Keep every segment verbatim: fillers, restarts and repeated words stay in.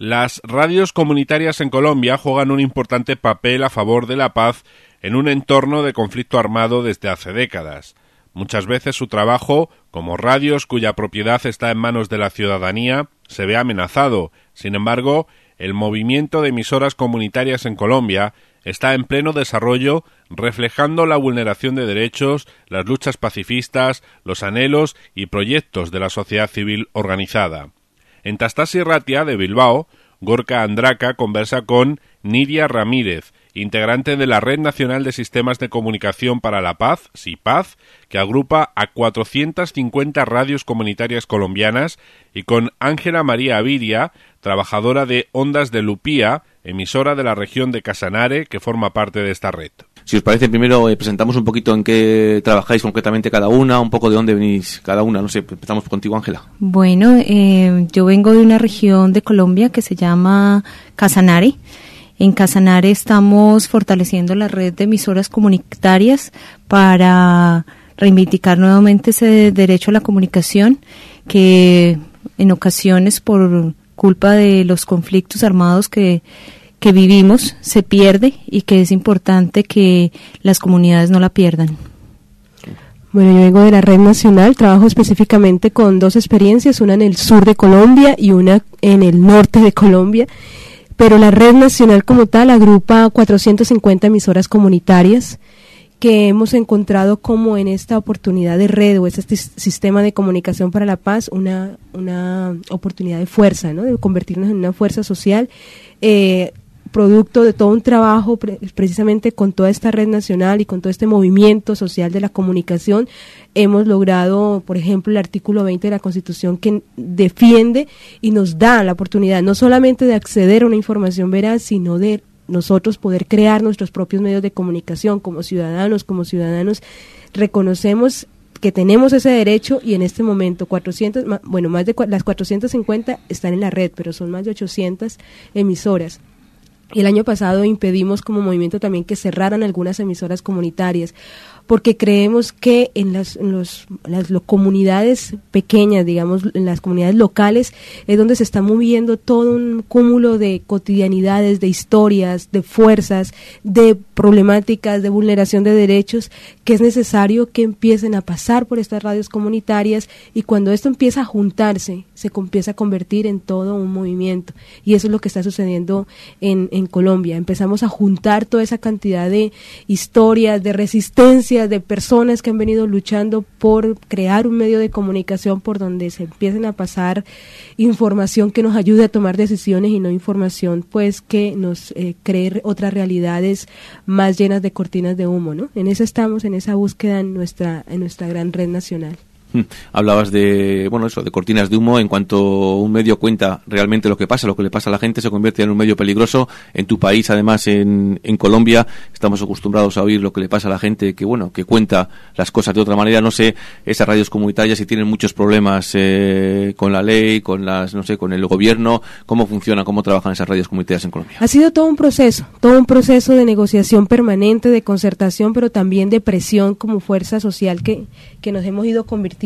Las radios comunitarias en Colombia juegan un importante papel a favor de la paz en un entorno de conflicto armado desde hace décadas. Muchas veces su trabajo, como radios cuya propiedad está en manos de la ciudadanía, se ve amenazado. Sin embargo, el movimiento de emisoras comunitarias en Colombia está en pleno desarrollo, reflejando la vulneración de derechos, las luchas pacifistas, los anhelos y proyectos de la sociedad civil organizada. En Tastasi Ratia, de Bilbao, Gorka Andraka conversa con Nidia Ramírez, integrante de la Red Nacional de Sistemas de Comunicación para la Paz, SIPAZ, que agrupa a cuatrocientas cincuenta radios comunitarias colombianas, y con Ángela María Aviria, trabajadora de Ondas de Lupía, emisora de la región de Casanare, que forma parte de esta red. Si os parece, primero eh, presentamos un poquito en qué trabajáis concretamente cada una, un poco de dónde venís cada una. No sé, empezamos contigo, Ángela. Bueno, eh, yo vengo de una región de Colombia que se llama Casanare. En Casanare estamos fortaleciendo la red de emisoras comunitarias para reivindicar nuevamente ese derecho a la comunicación que en ocasiones por culpa de los conflictos armados que que vivimos se pierde y que es importante que las comunidades no la pierdan. Bueno, yo vengo de la Red Nacional, trabajo específicamente con dos experiencias, una en el sur de Colombia y una en el norte de Colombia, pero la Red Nacional como tal agrupa cuatrocientas cincuenta emisoras comunitarias que hemos encontrado como en esta oportunidad de red o este sistema de comunicación para la paz una, una oportunidad de fuerza, ¿no? De convertirnos en una fuerza social, eh, producto de todo un trabajo pre- precisamente con toda esta red nacional y con todo este movimiento social de la comunicación. Hemos logrado, por ejemplo, el artículo veinte de la Constitución que defiende y nos da la oportunidad no solamente de acceder a una información veraz, sino de nosotros poder crear nuestros propios medios de comunicación como ciudadanos, como ciudadanos reconocemos que tenemos ese derecho y en este momento cuatrocientas, bueno, más de las cuatrocientas cincuenta están en la red, pero son más de ochocientas emisoras. Y el año pasado impedimos como movimiento también que cerraran algunas emisoras comunitarias, porque creemos que en las, en los, las lo, comunidades pequeñas, digamos, en las comunidades locales, es donde se está moviendo todo un cúmulo de cotidianidades, de historias, de fuerzas, de problemáticas, de vulneración de derechos, que es necesario que empiecen a pasar por estas radios comunitarias, y cuando esto empieza a juntarse, se empieza a convertir en todo un movimiento, y eso es lo que está sucediendo en, en Colombia. Empezamos a juntar toda esa cantidad de historias, de resistencia, de personas que han venido luchando por crear un medio de comunicación por donde se empiecen a pasar información que nos ayude a tomar decisiones y no información pues que nos eh, cree otras realidades más llenas de cortinas de humo, ¿no? En eso estamos, en esa búsqueda en nuestra en nuestra gran red nacional. Hablabas de, bueno, eso, de cortinas de humo. En cuanto un medio cuenta realmente lo que pasa, lo que le pasa a la gente, se convierte en un medio peligroso. En tu país, además, en, en Colombia, estamos acostumbrados a oír lo que le pasa a la gente, que bueno, que cuenta las cosas de otra manera. No sé, esas radios comunitarias, si tienen muchos problemas eh, con la ley, con las, no sé, con el gobierno, ¿cómo funciona, cómo trabajan esas radios comunitarias en Colombia? Ha sido todo un proceso, todo un proceso de negociación permanente, de concertación, pero también de presión como fuerza social que, que nos hemos ido convirtiendo.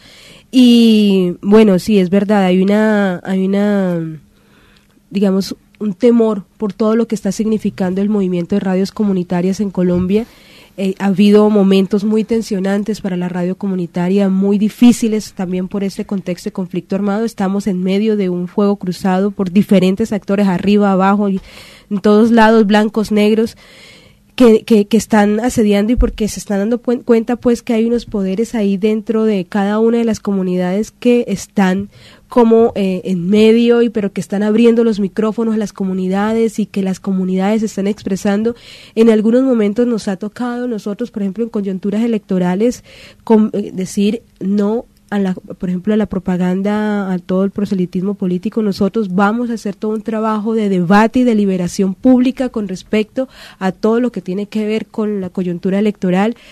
Y bueno, sí, es verdad, hay una, hay una, digamos, un temor por todo lo que está significando el movimiento de radios comunitarias en Colombia. Eh, ha habido momentos muy tensionantes para la radio comunitaria, muy difíciles también por este contexto de conflicto armado. Estamos en medio de un fuego cruzado por diferentes actores, arriba, abajo, y en todos lados, blancos, negros, Que, que, que están asediando y porque se están dando pu- cuenta pues que hay unos poderes ahí dentro de cada una de las comunidades que están como eh, en medio y pero que están abriendo los micrófonos a las comunidades y que las comunidades se están expresando. En algunos momentos nos ha tocado nosotros, por ejemplo, en coyunturas electorales, con, eh, decir no a la, por ejemplo, a la propaganda, a todo el proselitismo político. Nosotros vamos a hacer todo un trabajo de debate y de liberación pública con respecto a todo lo que tiene que ver con la coyuntura electoral.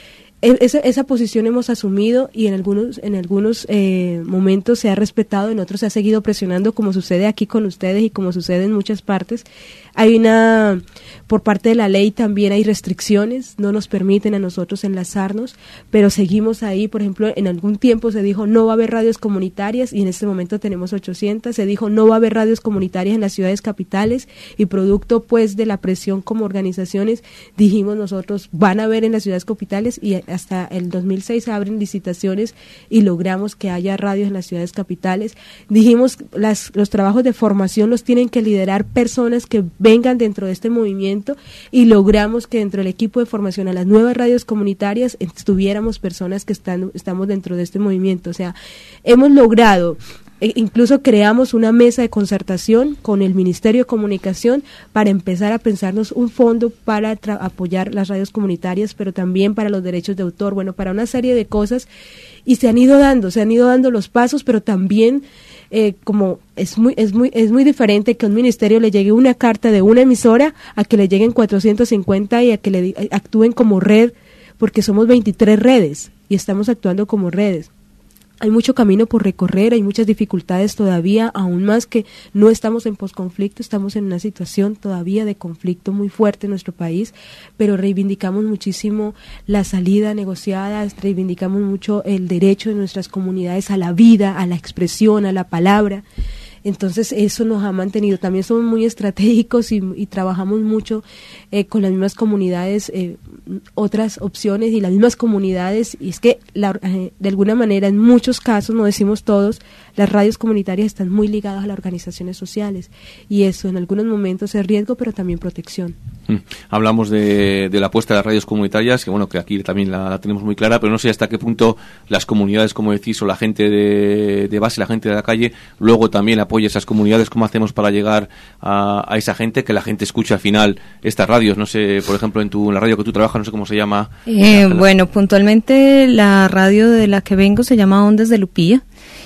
esa, esa posición hemos asumido y en algunos en algunos eh, momentos se ha respetado, en otros se ha seguido presionando, como sucede aquí con ustedes y como sucede en muchas partes. Hay una, por parte de la ley también hay restricciones, no nos permiten a nosotros enlazarnos, pero seguimos ahí. Por ejemplo, en algún tiempo se dijo no va a haber radios comunitarias y en este momento tenemos ochocientas, se dijo no va a haber radios comunitarias en las ciudades capitales y producto pues de la presión como organizaciones dijimos nosotros van a haber en las ciudades capitales y hasta el dos mil seis se abren licitaciones y logramos que haya radios en las ciudades capitales. Dijimos las, los trabajos de formación los tienen que liderar personas que vengan dentro de este movimiento y logramos que dentro del equipo de formación a las nuevas radios comunitarias estuviéramos personas que están, estamos dentro de este movimiento. O sea, hemos logrado, e incluso creamos una mesa de concertación con el Ministerio de Comunicación para empezar a pensarnos un fondo para apoyar las radios comunitarias, pero también para los derechos de autor, bueno, para una serie de cosas, y se han ido dando, se han ido dando los pasos, pero también Eh, como es muy es muy es muy diferente que a un ministerio le llegue una carta de una emisora a que le lleguen cuatrocientos cincuenta y a que le actúen como red, porque somos veintitrés redes y estamos actuando como redes. Hay mucho camino por recorrer, hay muchas dificultades todavía, aún más que no estamos en posconflicto, estamos en una situación todavía de conflicto muy fuerte en nuestro país, pero reivindicamos muchísimo la salida negociada, reivindicamos mucho el derecho de nuestras comunidades a la vida, a la expresión, a la palabra. Entonces eso nos ha mantenido. También somos muy estratégicos y, y trabajamos mucho eh, con las mismas comunidades, eh, otras opciones y las mismas comunidades, y es que la, eh, de alguna manera en muchos casos, no decimos todos, las radios comunitarias están muy ligadas a las organizaciones sociales y eso en algunos momentos es riesgo pero también protección. Mm. Hablamos de, de la apuesta de las radios comunitarias, que bueno, que aquí también la, la tenemos muy clara, pero no sé hasta qué punto las comunidades, como decís, o la gente de, de base, la gente de la calle, luego también apoya esas comunidades. ¿Cómo hacemos para llegar a, a esa gente, que la gente escuche al final estas radios? No sé, por ejemplo, en, tu, en la radio que tú trabajas, no sé cómo se llama. Eh, la, bueno, puntualmente la radio de la que vengo se llama Ondas de Lupilla.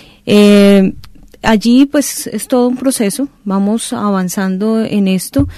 Eh, allí pues es todo un proceso, vamos avanzando en esto.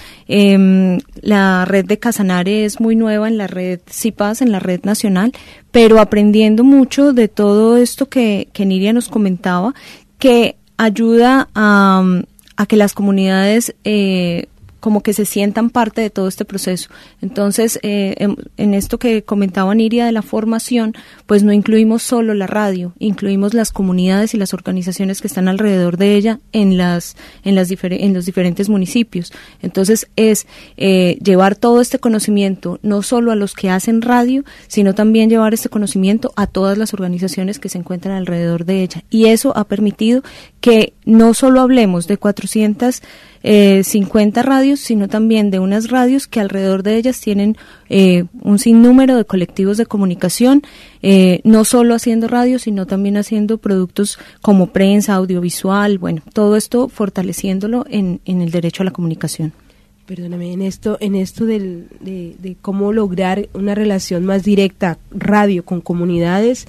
Eh, la red de Casanare es muy nueva en la red CIPAS, en la red nacional, pero aprendiendo mucho de todo esto que, que Niria nos comentaba, que ayuda a, a que las comunidades eh, como que se sientan parte de todo este proceso. Entonces, eh, en, en esto que comentaba Niria de la formación, pues no incluimos solo la radio, incluimos las comunidades y las organizaciones que están alrededor de ella en las en las difer- en los diferentes municipios. Entonces, es eh, llevar todo este conocimiento no solo a los que hacen radio, sino también llevar este conocimiento a todas las organizaciones que se encuentran alrededor de ella. Y eso ha permitido que no solo hablemos de cuatrocientas cincuenta radios, sino también de unas radios que alrededor de ellas tienen eh, un sinnúmero de colectivos de comunicación, eh, no solo haciendo radio, sino también haciendo productos como prensa, audiovisual, bueno, todo esto fortaleciéndolo en, en el derecho a la comunicación. Perdóname, en esto, en esto del, de, de cómo lograr una relación más directa, radio con comunidades,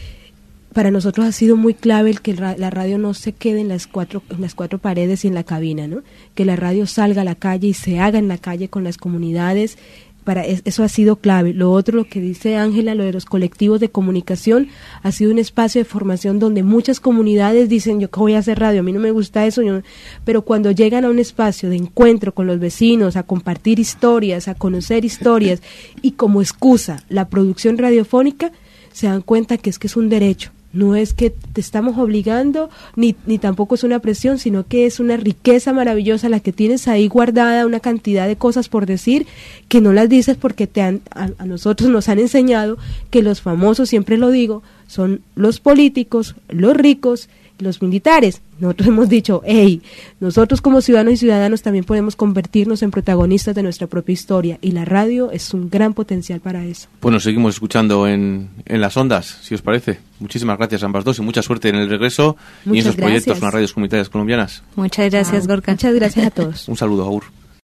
para nosotros ha sido muy clave el que la radio no se quede en las cuatro en las cuatro paredes y en la cabina, ¿no? Que la radio salga a la calle y se haga en la calle con las comunidades. Para eso ha sido clave. Lo otro, lo que dice Ángela, lo de los colectivos de comunicación, ha sido un espacio de formación donde muchas comunidades dicen, yo qué voy a hacer radio, a mí no me gusta eso, yo no. Pero cuando llegan a un espacio de encuentro con los vecinos, a compartir historias, a conocer historias, y como excusa la producción radiofónica, se dan cuenta que es que es un derecho. No es que te estamos obligando, ni, ni tampoco es una presión, sino que es una riqueza maravillosa la que tienes ahí guardada, una cantidad de cosas por decir, que no las dices porque te han, a, a nosotros nos han enseñado que los famosos, siempre lo digo, son los políticos, los ricos, los militares. Nosotros hemos dicho, hey, nosotros como ciudadanos y ciudadanos también podemos convertirnos en protagonistas de nuestra propia historia, y la radio es un gran potencial para eso. Bueno, seguimos escuchando en, en las ondas, si os parece. Muchísimas gracias a ambas dos y mucha suerte en el regreso. Muchas y en esos gracias. Proyectos con las radios comunitarias colombianas. Muchas gracias, ah, Gorka. Muchas gracias a todos. Un saludo, Agur.